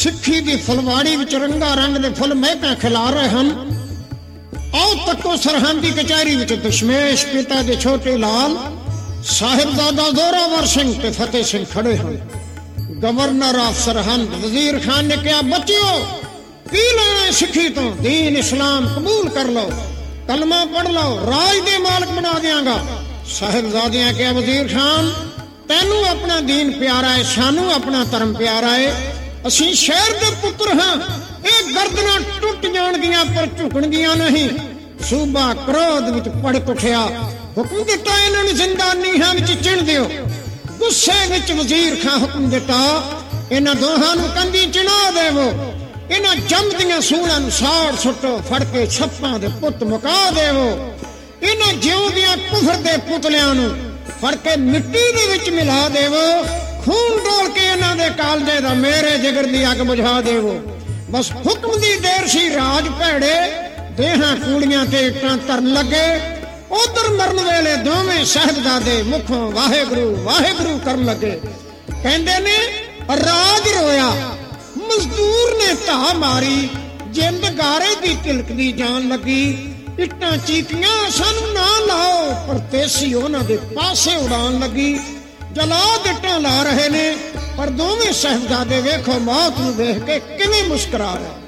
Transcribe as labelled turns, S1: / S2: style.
S1: ਸਿੱਖੀ ਦੀ ਫੁਲਵਾੜੀ ਵਿੱਚ ਰੰਗਾ ਰੰਗ ਦੇ ਫੁੱਲ ਮਹਿਕਾਂ ਖਿਲਾ ਰਹੇ ਹਨ। ਆਓ ਤੱਕੋ ਸਰਹੰਦੀ ਕਚਹਿਰੀ ਵਿੱਚ ਦਸ਼ਮੇਸ਼ ਪਿਤਾ ਦੇ ਛੋਟੇ ਲਾਲ ਸਾਹਿਬਜ਼ਾਦਾ ਜ਼ੋਰਾਵਰ ਸਿੰਘ ਤੇ ਫਤਿਹ ਸਿੰਘ ਖੜੇ ਹਨ। ਗਵਰਨਰ ਆਫ ਸਰਹੰਦ ਵਜ਼ੀਰ ਖਾਨ ਨੇ ਕਿਹਾ, ਬੱਚਿਓ ਕੀ ਲੈਣਾ ਸਿੱਖੀ ਤੋਂ? ਦੀਨ ਇਸਲਾਮ ਕਬੂਲ ਕਰ ਲਓ, ਕਲਮਾ ਪੜ੍ਹ ਲਓ, ਰਾਜ ਦੇ ਮਾਲਕ ਬਣਾ ਦਿਆਂਗਾ। ਸਾਹਿਬਜ਼ਾਦਿਆਂ ਕਿਹਾ, ਵਜ਼ੀਰ ਖਾਨ ਤੈਨੂੰ ਆਪਣਾ ਦੀਨ ਪਿਆਰਾ ਹੈ, ਸਾਨੂੰ ਆਪਣਾ ਧਰਮ ਪਿਆਰਾ ਹੈ। ਅਸੀਂ ਸ਼ਹਿਰ ਦੇ ਪੁੱਤਰ ਹਾਂ, ਇਹ ਗਰਦਨਾਂ ਟੁੱਟ ਜਾਣਗੀਆਂ ਪਰ ਝੁਕਣਗੀਆਂ ਨਹੀਂ। ਸੂਬਾ ਕ੍ਰੋਧ ਵਿੱਚ ਭੜਕ ਉੱਠਿਆ। ਹੁਕਮ ਦਿੱਤਾ ਇਹਨਾਂ ਨੂੰ ਜ਼ਿੰਦਾ ਨੀਹਾਂ ਵਿੱਚ ਚਿਣ ਦਿਓ। ਗੁੱਸੇ ਵਿੱਚ ਵਜ਼ੀਰ ਖਾਨ ਹੁਕਮ ਦਿੱਤਾ, ਇਹਨਾਂ ਦੋਹਾਂ ਨੂੰ ਕੰਧੀ ਚਿਣਾ ਦੇਵੋ। ਇਹਨਾਂ ਜੰਮਦੀਆਂ ਸੂਲਾਂ ਨੂੰ ਸਾੜ ਸੁੱਟੋ, ਫੜ ਕੇ ਛੱਪਾਂ ਦੇ ਪੁੱਤ ਮੁਕਾ ਦੇਵੋ। ਇਹਨਾਂ ਜਿਉਂਦਿਆਂ ਕੁਫਰ ਦੇ ਪੁਤਲਿਆਂ ਨੂੰ ਫੜ ਕੇ ਮਿੱਟੀ ਦੇ ਵਿੱਚ ਮਿਲਾ ਦੇਵੋ। ਖੂਨ ਡੋਲ ਕੇ ਇਹਨਾਂ ਦੇ ਕਾਲਜੇ ਦਾ ਮੇਰੇ ਜਿਗਰ ਦੀ ਅੱਗ ਬੁਝਾ ਦੇਵੋ। ਬਸ ਹੁਕਮ ਦੀ ਦੇਰ ਸੀ, ਰਾਜ ਭੈੜੇ ਦੇਹਾਂ ਕੂੜੀਆਂ ਤੇ ਇੱਟਾਂ ਧਰਨ ਲੱਗੇ। ਉਧਰ ਮਰਨ ਵੇਲੇ ਦੋਵੇਂ ਸਾਹਿਬਜ਼ਾਦੇ ਮੁਖੋਂ ਵਾਹਿਗੁਰੂ ਵਾਹਿਗੁਰੂ ਕਰਨ ਲੱਗੇ। ਕਹਿੰਦੇ ਨੇ ਰਾਜ ਰੋਇਆ, ਮਜ਼ਦੂਰ ਨੇ ਧਾ ਮਾਰੀ, ਜਿੰਦ ਗਾਰੇ ਦੀ ਤਿਲਕਦੀ ਜਾਣ ਲੱਗੀ। ਇੱਟਾਂ ਚੀਕੀਆਂ, ਸਾਨੂੰ ਨਾ ਲਾਓ, ਪਰਦੇਸੀ ਉਹਨਾਂ ਦੇ ਪਾਸੇ ਉਡਾਣ ਲੱਗੀ। ਜਲਾਦ ਇੱਟਾਂ ਲਾ ਰਹੇ ਨੇ ਪਰ ਦੋਵੇਂ ਸਾਹਿਬਜ਼ਾਦੇ ਵੇਖੋ ਮੌਤ ਨੂੰ ਵੇਖ ਕੇ ਕਿਵੇਂ ਮੁਸਕਰਾ ਰਹੇ।